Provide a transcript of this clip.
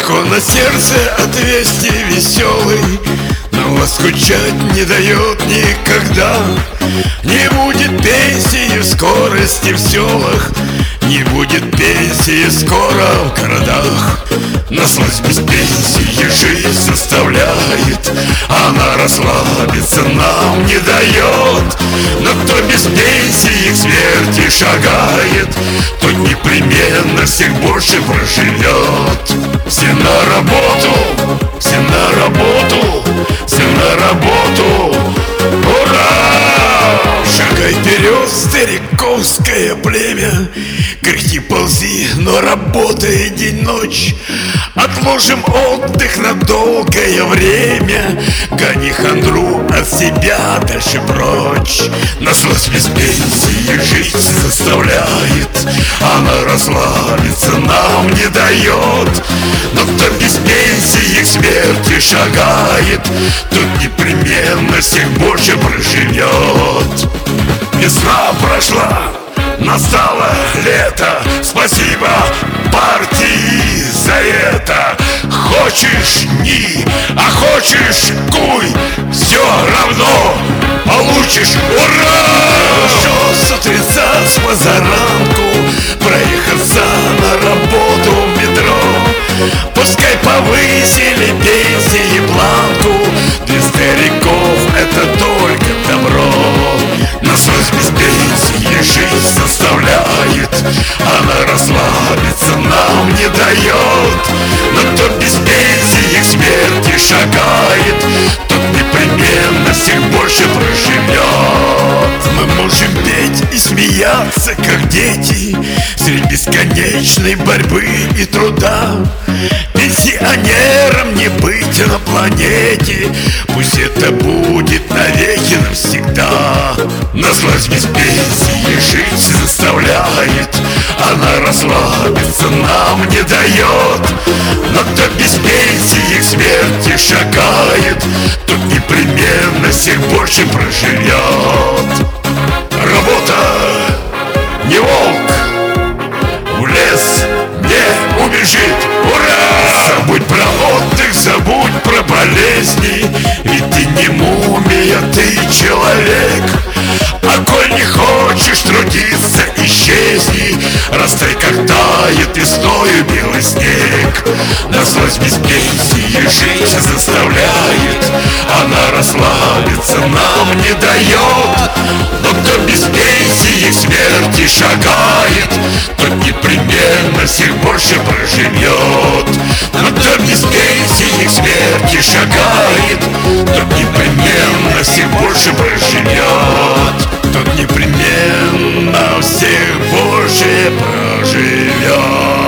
Легко на сердце от вести веселый, но вас скучать не дает никогда. Не будет пенсии в скорости в селах, не будет пенсии скоро в городах. Наслать без пенсии жизнь заставляет, она расслабиться нам не дает. Но кто без пенсии к смерти шагает, тот непременно всех больше проживет. Все на работу, все на работу, все на работу, ура! Шагай вперед, стариковское племя, кряхти ползи, но работай день-ночь. Отложим отдых на долгое время, гони хандру от себя дальше прочь. Наслать без пенсии жизнь заставляет, она расслабиться нам не дает. Но кто без пенсии к смерти шагает, тот непременно всех больше проживет. Весна прошла, настало лето, спасибо партии за это. Хочешь ни, а хочешь куй, все равно получишь, ура! Что с утреца с позаранку проехаться на работу в метро. Пускай повысили пенсии планку, для стариков это только добро. Наслать без пенсии жизнь заставляет, она расслабиться нам не дает. Но кто без пенсии к смерти шагает, тот непременно всех больше проживет. Мы можем петь и смеяться, как дети, среди бесконечной борьбы и труда. Пенсионерам не быть на планете, пусть это будет навеки навсегда. Наслать без пенсии жизнь заставляет, она расслабиться нам не дает. Но кто без пенсии к смерти шагает, тот непременно всех больше проживет. Работа не волк, в лес не убежит, ура! Забудь про отдых, забудь про болезни, ведь ты не мумия, ты человек. А коль не хочешь трудиться, исчезни, растай, как тает весною белый снег. Наслать без пенсии жизнь заставляет, она расслабиться нам не дает. Но кто без пенсии к смерти шагает, тот непременно всех больше проживет. Но кто без пенсии к смерти шагает, тот непременно всех больше проживет. Тот непременно всех больше проживет.